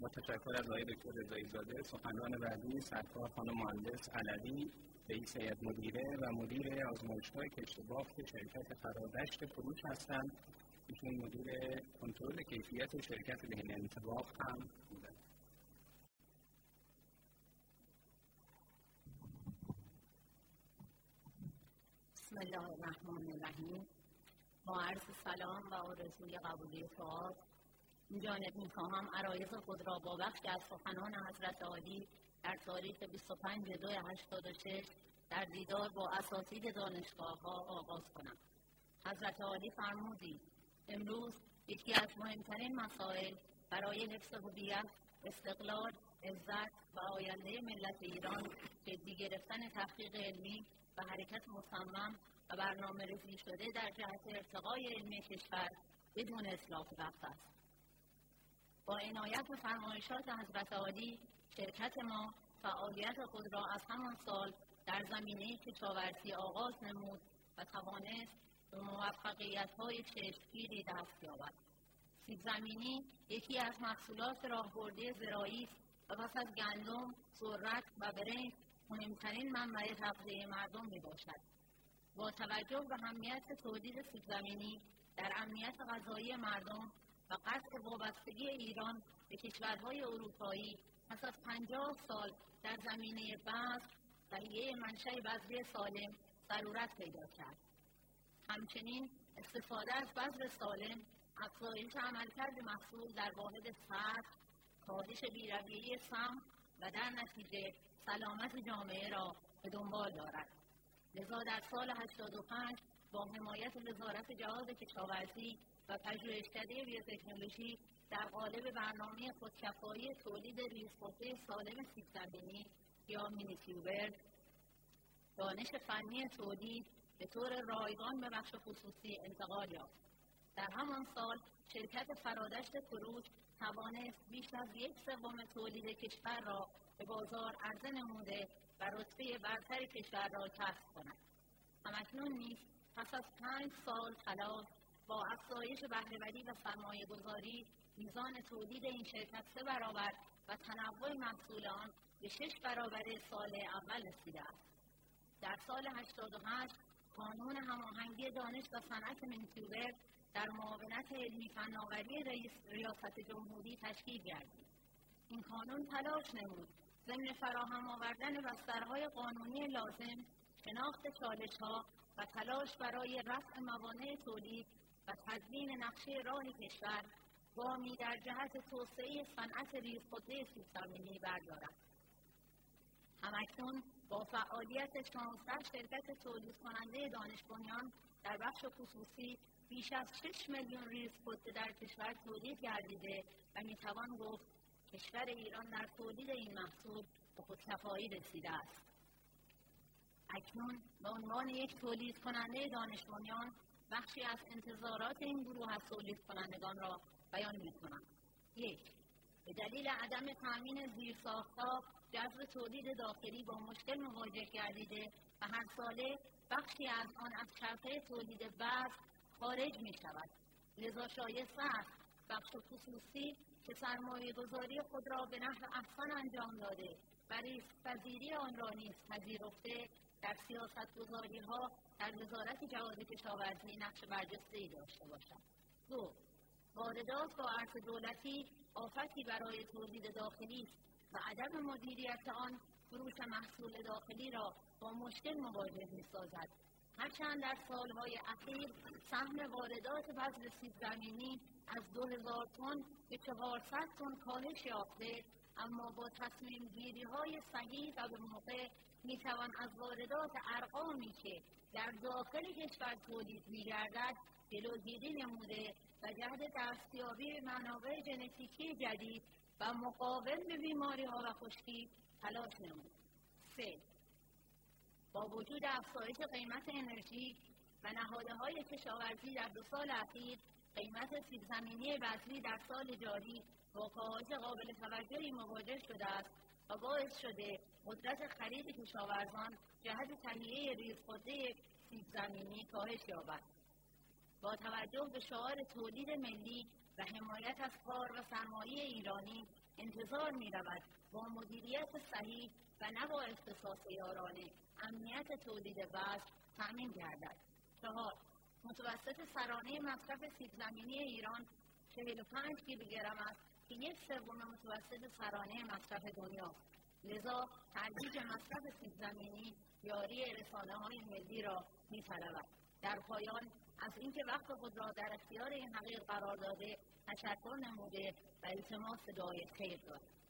با تشکر از آقای دکتر رضایی‌زاده، سخنران بعدی سرکار خانم مهندس علوی، رئیس هیئت مدیره و مدیر آزمایشگاه کشت بافت شرکت فرادشت فروش هستند. ایشون مدیر کنترل کیفیت شرکت بهین انطباق هم بودند. بسم الله الرحمن الرحیم. با عرض سلام و آرزوی قبولی دعا، این جانب می‌خواهم عرایض خود را با بخشی از سخنان حضرت عالی در تاریخ 25/2/86 در دیدار با اساتید دانشگاه‌ها آغاز کنم. حضرت عالی فرمودید امروز یکی از مهمترین مسائل برای حفظ هویت، استقلال، عزت و آینده ملت ایران جدی گرفتن تحقیق علمی و حرکت مصمم و برنامه‌ریزی شده در جهت ارتقای علمی کشور بدون اتلاف وقت است. با عنایت به فرمایشات حضرت عالی، شرکت ما فعالیت خود را از همان سال در زمینه کشاورزی آغاز نمود و توانست به موفقیت‌های چشمگیری دست یابد. سیب زمینی یکی از محصولات راهبردی زراعی است و پس از گندم، ذرت و برنج مهمترین منبع تغذیه مردم میباشد. با توجه به اهمیت تولید سیب زمینی در امنیت غذایی مردم و قطع وابستگی ایران به کشورهای اروپایی، پس از 50 سال در زمینه بذر تهیه منشأ بذری سالم ضرورت پیدا کرد. همچنین استفاده از بذر سالم افزایش عملکرد محصول در واحد صرف، کاهش بی‌رویه سم و در نتیجه سلامت جامعه را به دنبال دارد. لذا در سال 85 با حمایت وزارت جهاد کشاورزی و پژوهشکده بیوتکنولوژی در قالب برنامه خودکفایی تولید ریزخورده سالم سیب زمینی یا مینیتیوبر، دانش فنی تولید به طور رایگان به بخش خصوصی انتقال یافت. در همان سال شرکت فرادشت فروش توانست بیش از 1/3 تولید کشور را به بازار عرضه نموده و رتبه برتر کشور را کسب کند. همکنون نیز پس از 5 سال تلاش با افزایش بهره‌وری و سرمایه‌گذاری، میزان تولید این شرکت 3 برابر و تنوع محصول آن به 6 برابر سال اول رسیده است. در سال 88 قانون هماهنگی دانش و صنعت مینیتیوبر در معاونت علمی فناوری ریاست جمهوری تشکیل گردید. این قانون تلاش نمود ضمن فراهم آوردن بسترهای قانونی لازم، شناخت چالش‌ها و تلاش برای رفع موانع تولید و تدوین نقشه راه کشور گامی در جهت توسعه صنعت ریزخورده سیب زمینی بردارد. همکنون با فعالیت 16 شرکت تولید کننده دانش بنیان در بخش خصوصی بیش از 6 میلیون ریزخورده در کشور تولید گردیده و میتوان گفت کشور ایران در تولید این محصول به خودکفایی رسیده است. اکنون به عنوان یک تولید کننده دانش بنیان بخشی از انتظارات این گروه از تولید کنندگان را بیان می‌کنم. 1. به دلیل عدم تامین زیرساخت‌ها جذب تولید داخلی با مشکل مواجه گردیده و هر ساله بخشی از آن از چرخه تولید بذر خارج می‌شود. لذا شایسته است بخش خصوصی که سرمایه‌گذاری خود را به نحو احسن انجام داده و ریسک‌پذیری آن را نیز پذیرفته در سیاست‌گذاری‌ها در وزارت جهاد کشاورزی نقش برجسته‌ای داشته باشد. 2. واردات با ارز دولتی آفتی برای تولید داخلی است و عدم مدیریت آن فروش محصول داخلی را با مشکل مواجه می‌سازد. هرچند در سالهای اخیر سهم واردات بذر سیب زمینی از 2000 تن به 400 تن کاهش یافته، اما با تصمیم گیری‌های صحیح و به موقع می‌توان از واردات ارقامی که در داخل کشور تولید می‌گردد جلوگیری نموده و جهت دستیابی به منابع ژنتیکی جدید و مقاوم به بیماری‌ها و خشکی تلاش نمود. 3. با وجود افزایش قیمت انرژی و نهادهای کشاورزی در 2 سال اخیر، قیمت سیب زمینی بذری در سال جاری با کاهش قابل توجهی مواجه شده است و باعث شده قدرت خرید کشاورزان جهت تهیه ریزخورده سیب زمینی کاهش یابد. با توجه به شعار تولید ملی و حمایت از کار و سرمایه ایرانی، انتظار می‌رود با مدیریت صحیح و نه با اختصاص یارانه امنیت تولید وزن تأمین گردد. 4. متوسط سرانه مصرف سیب زمینی ایران 45 کیلوگرم است که 1/3 متوسط سرانه مصرف دنیا. لذا ترویج مصرف سیب زمینی یاری رسانه‌های ملی را می‌طلبد. در پایان از اینکه وقت خود را در اختیار این حقیق قرار داده تشکر نموده و التماس دعای خیر دارم.